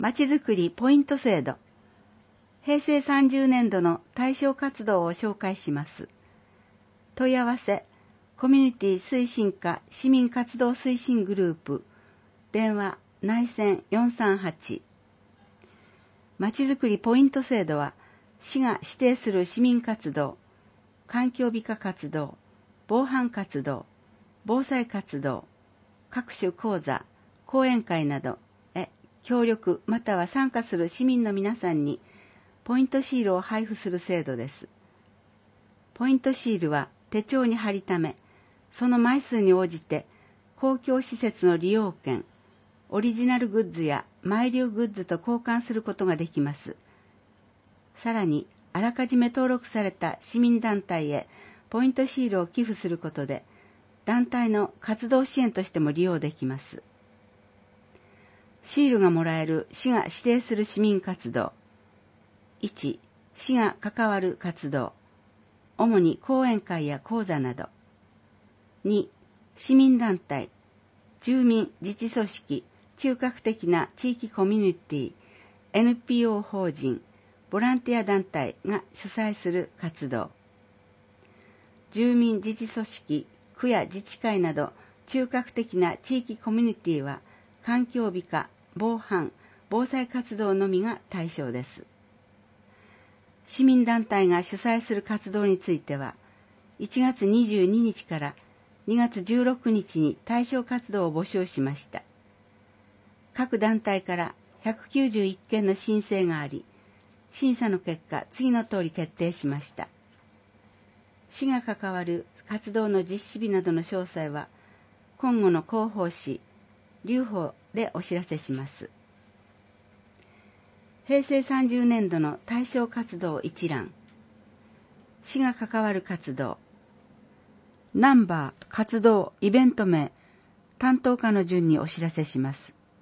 まちづくりポイント制度。平成30年度の対象活動を紹介します。問い合わせ、コミュニティ推進課市民活動推進グループ、電話内線438。まちづくりポイント制度は、市が指定する市民活動、環境美化活動、防犯活動、防災活動、各種講座、講演会などへ協力または参加する市民の皆さんにポイントシールを配布する制度です。ポイントシールは手帳に貼りため、その枚数に応じて公共施設の利用券、オリジナルグッズやマイリューグッズと交換することができます。さらに、あらかじめ登録された市民団体へポイントシールを寄付することで、団体の活動支援としても利用できます。シールがもらえる市が指定する市民活動。1、市が関わる活動。主に講演会や講座など。2、市民団体、住民自治組織、中核的な地域コミュニティ、NPO 法人、ボランティア団体が主催する活動。住民自治組織、区や自治会など中核的な地域コミュニティは環境美化、防犯、防災活動のみが対象です。市民団体が主催する活動については、1月22日から2月16日に対象活動を募集しました。各団体から191件の申請があり、審査の結果、次の通り決定しました。市が関わる活動の実施日などの詳細は、今後の広報誌、留保でお知らせします。平成30年度の対象活動一覧。市が関わる活動。ナンバー、活動、イベント名、担当課の順にお知らせします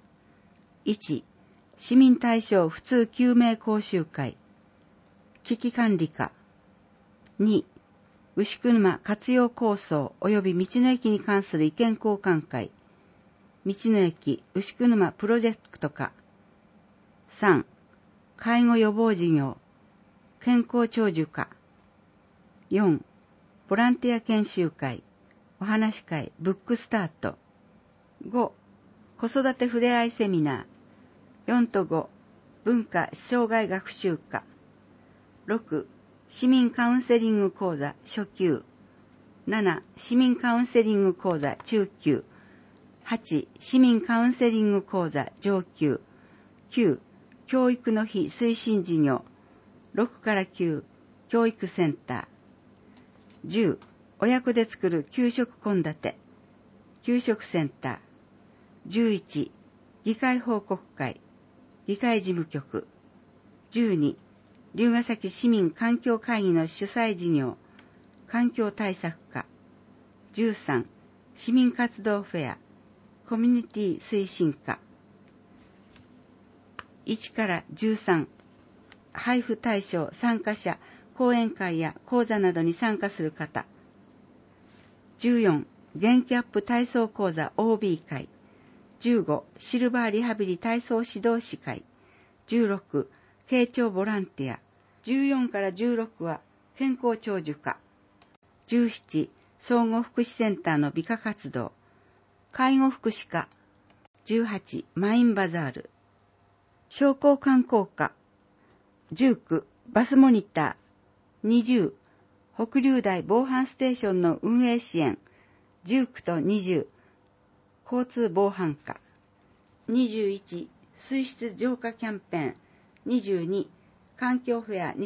。1、市民対象普通救命講習会。危機管理課。2、牛車活用構想及び道の駅に関する意見交換会。道の駅牛車プロジェクト課。3、介護予防事業。健康長寿課。4、ボランティア研修会。お話会ブックスタート。5、子育てふれあいセミナー。4と5、文化障害学習課。6、市民カウンセリング講座初級。7、市民カウンセリング講座中級。8、市民カウンセリング講座上級。9、教育の日推進事業。6から9、教育センター。10、親子で作る給食献立。給食センター。11、議会報告会。議会事務局。12、龍ケ崎市民環境会議の主催事業、環境対策課。13、市民活動フェア、コミュニティ推進課。1から13、配布対象、参加者、講演会や講座などに参加する方。14、元気アップ体操講座 OB 会。15、シルバーリハビリ体操指導士会。16、慶長ボランティア。14から16は健康長寿課。17、総合福祉センターの美化活動。介護福祉課。18、マインバザール。商工観光課。19、バスモニター。20、北竜台防犯ステーションの運営支援。19と20、交通防犯課。21、水質浄化キャンペーン。22、環境フェア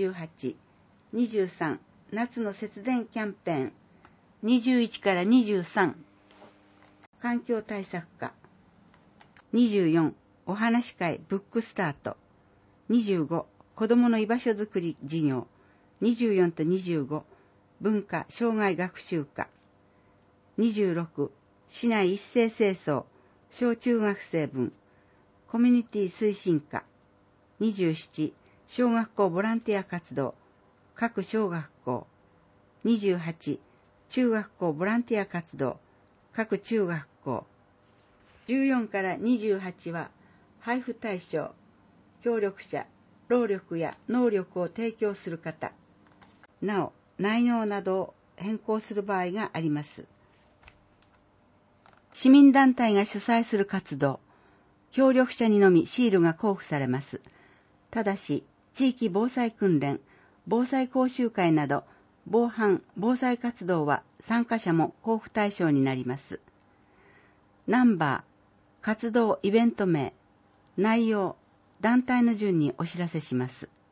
2018。23、夏の節電キャンペーン。21から23、環境対策課。24、お話会ブックスタート。25、子どもの居場所づくり事業。24と25、文化障害学習課。26、市内一斉清掃、小中学生分、コミュニティ推進課。27、小学校ボランティア活動、各小学校。28、中学校ボランティア活動、各中学校。14から28は、 配布対象、協力者、労力や能力を提供する方、なお、内容などを変更する場合があります。市民団体が主催する活動、協力者にのみシールが交付されます。ただし、地域防災訓練、防災講習会など、防犯・防災活動は参加者も交付対象になります。ナンバー、活動イベント名、内容、団体の順にお知らせします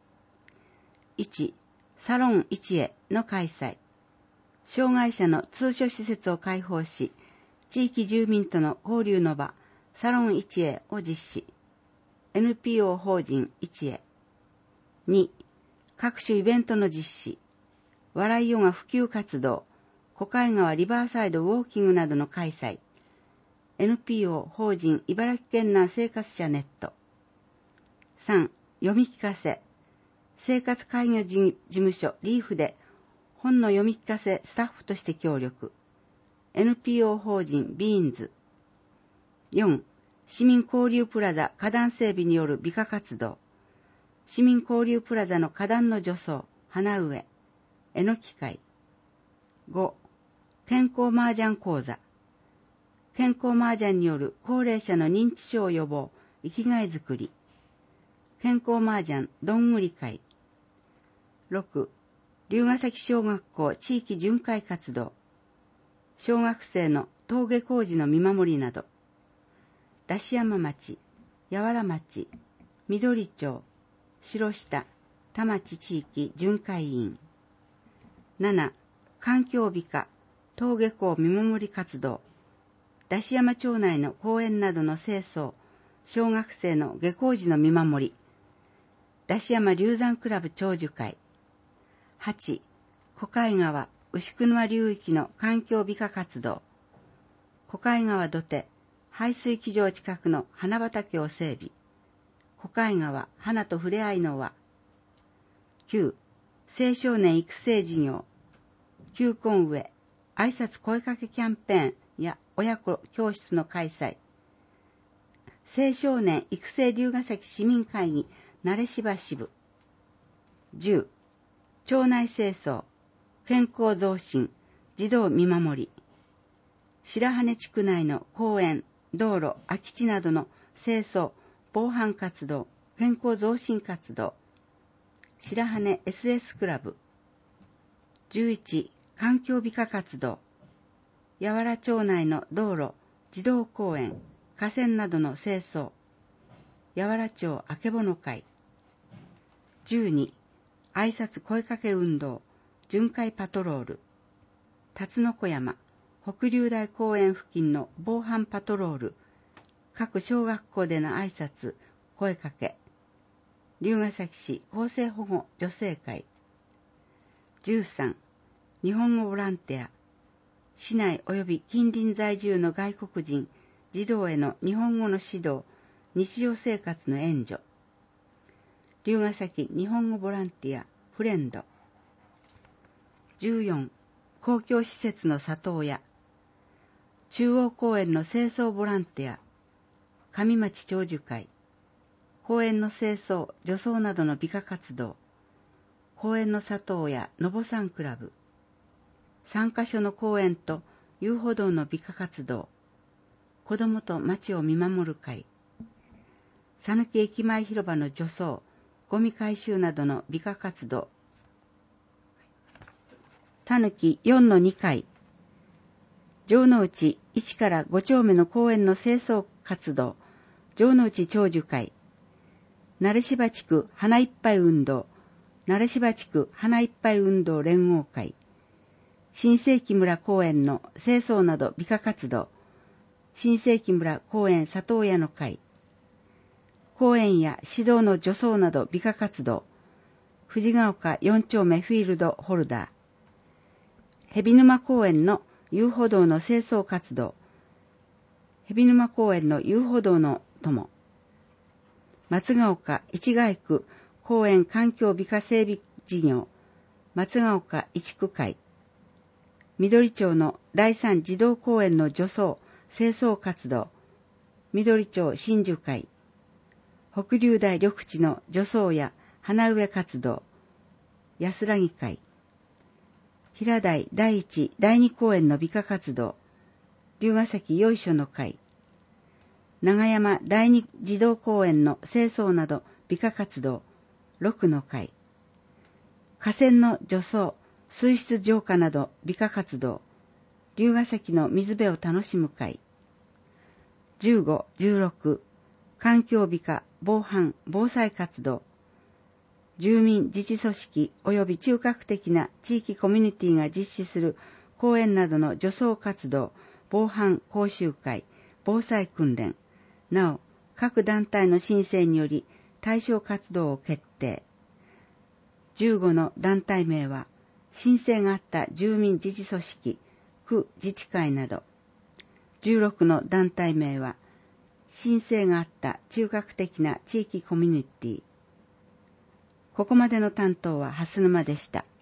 。1、サロン1への開催。障害者の通所施設を開放し、地域住民との交流の場、サロン1へを実施。NPO 法人1へ。2、各種イベントの実施。笑いヨガ普及活動、小海川リバーサイドウォーキングなどの開催。NPO 法人茨城県南生活者ネット。3、読み聞かせ。生活介護事務所リーフで本の読み聞かせスタッフとして協力。NPO 法人ビーンズ。4、市民交流プラザ花壇整備による美化活動。市民交流プラザの花壇の除草、花植え、えのき会。5、健康麻雀講座。健康麻雀による高齢者の認知症予防、生きがいづくり。健康麻雀どんぐり会。6、龍ヶ崎小学校地域巡回活動。小学生の登下校時の見守りなど。出山町、八原町、緑町、白下、田町地域巡回委員。7、環境美化、登下校見守り活動。出山町内の公園などの清掃、小学生の下校時の見守り。出山龍山クラブ長寿会。8、小海川、牛久沼流域の環境美化活動。小海川土手、排水機場近くの花畑を整備。小海川、花と触れ合いの輪。9、青少年育成事業。球根植え、挨拶声かけキャンペーンや親子教室の開催。青少年育成龍ヶ崎市民会議、慣芝支部。10、町内清掃、健康増進、児童見守り。白羽地区内の公園、道路、空き地などの清掃、防犯活動、健康増進活動。白羽 SS クラブ。11、環境美化活動。八原町内の道路、児童公園、河川などの清掃。八原町あけぼの会。12、挨拶声かけ運動、巡回パトロール。辰野湖山、北竜台公園付近の防犯パトロール。各小学校での挨拶、声かけ。龍ヶ崎市厚生保護女性会。13、日本語ボランティア。市内及び近隣在住の外国人、児童への日本語の指導、日常生活の援助。龍ヶ崎日本語ボランティア、フレンド。14、公共施設の里親。中央公園の清掃ボランティア、上町長寿会。公園の清掃、除草などの美化活動。公園の里親、のぼさんクラブ。3カ所の公園と遊歩道の美化活動。子どもと町を見守る会。佐貫駅前広場の除草、ゴミ回収などの美化活動。たぬき4-2回。城之内1から5丁目の公園の清掃活動。城之内長寿会。慣芝地区花いっぱい運動。慣芝地区花いっぱい運動連合会。新世紀村公園の清掃など美化活動。新世紀村公園里親の会。公園や市道の除草など美化活動。藤ヶ丘4丁目フィールドホルダー。蛇沼公園の遊歩道の清掃活動。蛇沼公園の遊歩道の友。松ヶ丘市街区公園環境美化整備事業。松ヶ丘一区会。緑町の第3児童公園の除草、清掃活動。緑町真珠会。 北竜大緑地の除草や花植え活動、安らぎ会。平台第1、第2公園の美化活動、龍ヶ崎よいしょの会。長山第2児童公園の清掃など美化活動、6の会。河川の除草、水質浄化など美化活動、龍ヶ崎の水辺を楽しむ会。15、16、環境美化、防犯、防災活動、住民自治組織及び中核的な地域コミュニティが実施する公園などの除草活動、防犯講習会、防災訓練、なお、各団体の申請により対象活動を決定。15の団体名は、申請があった住民自治組織、区自治会など。16の団体名は、申請があった中核的な地域コミュニティ。ここまでの担当は蓮沼でした。